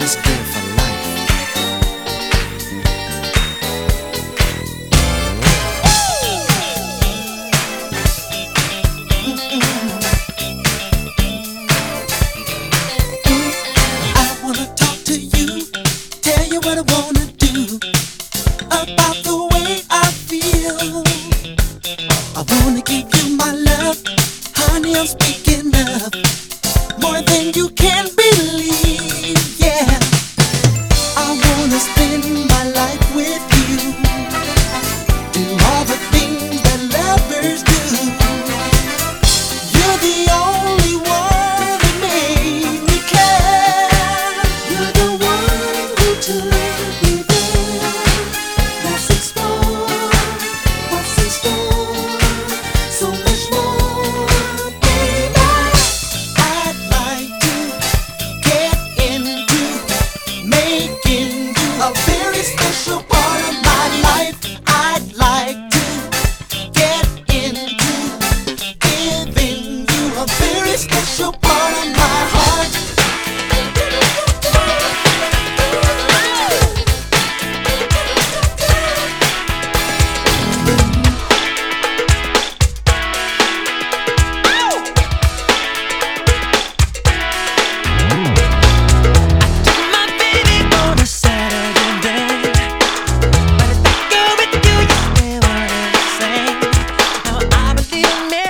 is good for life. I wanna talk to you, tell you what I wanna do about the way I feel. I wanna give you my love, honey, I'm speaking of more than you can believe, yeah. I wanna spend my life with you, do all the things that lovers do. You're the only one that made me care. You're the one who took me there. Let's explore what's in store, so much more, baby. I'd like to get into making you a very special part of my life. I'd like to get into giving you a very special part of my heart. My baby on a Saturday, but if I go with you, you stay what I say. Now I believe in